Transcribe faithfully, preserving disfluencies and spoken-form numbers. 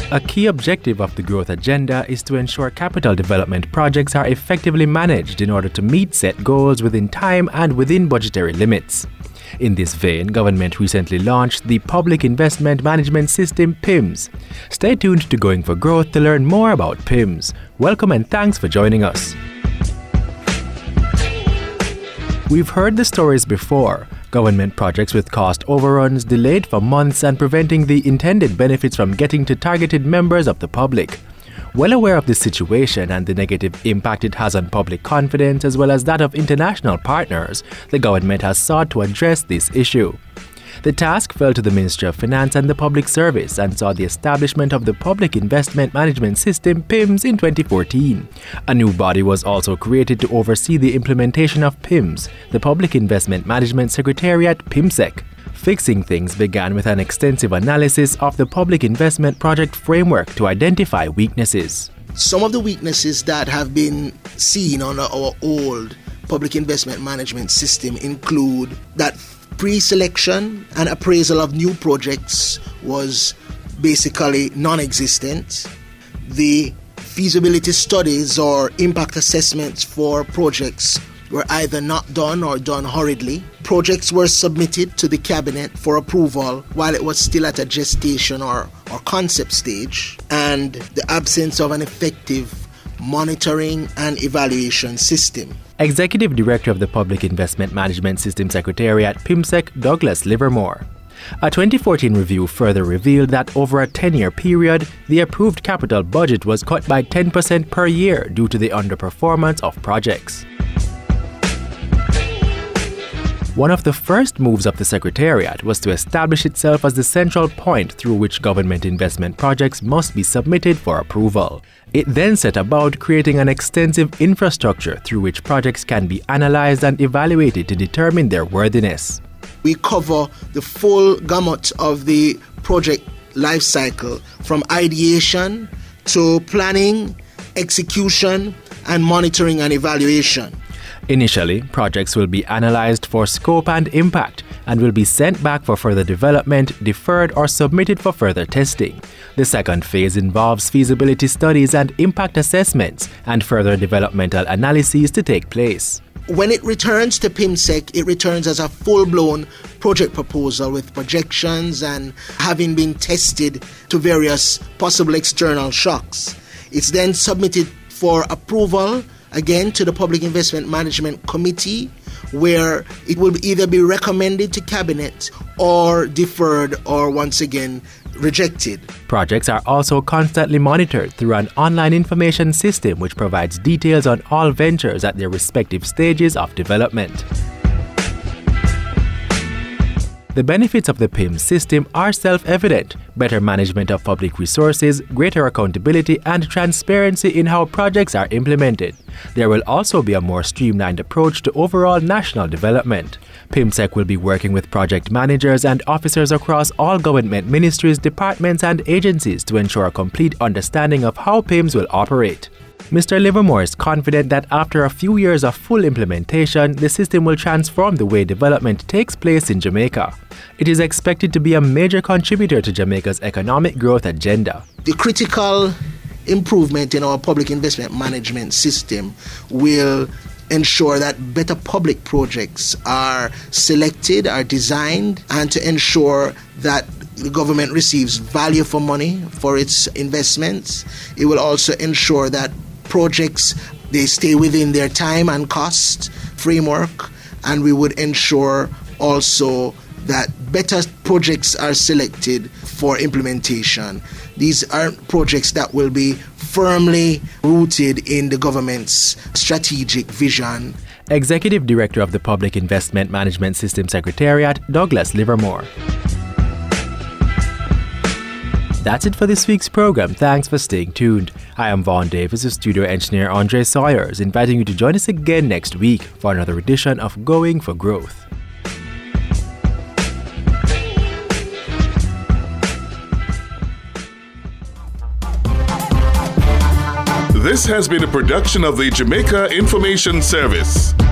A key objective of the growth agenda is to ensure capital development projects are effectively managed in order to meet set goals within time and within budgetary limits. In this vein, government recently launched the Public Investment Management System P I M S. Stay tuned to Going for Growth to learn more about P I M S. Welcome and thanks for joining us. We've heard the stories before. Government projects with cost overruns delayed for months and preventing the intended benefits from getting to targeted members of the public. Well aware of this situation and the negative impact it has on public confidence as well as that of international partners, the government has sought to address this issue. The task fell to the Ministry of Finance and the Public Service and saw the establishment of the Public Investment Management System P I M S in twenty fourteen. A new body was also created to oversee the implementation of P I M S, the Public Investment Management Secretariat P I M S E C. Fixing things began with an extensive analysis of the Public Investment Project Framework to identify weaknesses. Some of the weaknesses that have been seen on our old Public Investment Management System include that pre-selection and appraisal of new projects was basically non-existent. The feasibility studies or impact assessments for projects were either not done or done hurriedly. Projects were submitted to the cabinet for approval while it was still at a gestation or, or concept stage, and the absence of an effective monitoring and evaluation system. Executive Director of the Public Investment Management System Secretariat P I M S E C, Douglas Livermore. A twenty fourteen review further revealed that over a ten-year period, the approved capital budget was cut by ten percent per year due to the underperformance of projects. One of the first moves of the Secretariat was to establish itself as the central point through which government investment projects must be submitted for approval. It then set about creating an extensive infrastructure through which projects can be analyzed and evaluated to determine their worthiness. We cover the full gamut of the project life cycle, from ideation to planning, execution, and monitoring and evaluation. Initially, projects will be analyzed for scope and impact and will be sent back for further development, deferred, or submitted for further testing. The second phase involves feasibility studies and impact assessments and further developmental analyses to take place. When it returns to P I M S E C, it returns as a full-blown project proposal with projections and having been tested to various possible external shocks. It's then submitted for approval again to the Public Investment Management Committee, where it will either be recommended to Cabinet or deferred or once again rejected. Projects are also constantly monitored through an online information system which provides details on all ventures at their respective stages of development. The benefits of the P I M S system are self-evident: better management of public resources, greater accountability, and transparency in how projects are implemented. There will also be a more streamlined approach to overall national development. P I M S E C will be working with project managers and officers across all government ministries, departments, and agencies to ensure a complete understanding of how P I M S will operate. Mister Livermore is confident that after a few years of full implementation, the system will transform the way development takes place in Jamaica. It is expected to be a major contributor to Jamaica's economic growth agenda. The critical improvement in our public investment management system will ensure that better public projects are selected, are designed, and to ensure that the government receives value for money for its investments. It will also ensure that projects, they stay within their time and cost framework, and we would ensure also that better projects are selected for implementation. These are projects that will be firmly rooted in the government's strategic vision. Executive Director of the Public Investment Management System Secretariat, Douglas Livermore. That's it for this week's program. Thanks for staying tuned. I am Vaughn Davis with studio engineer Andre Sawyers, inviting you to join us again next week for another edition of Going for Growth. This has been a production of the Jamaica Information Service.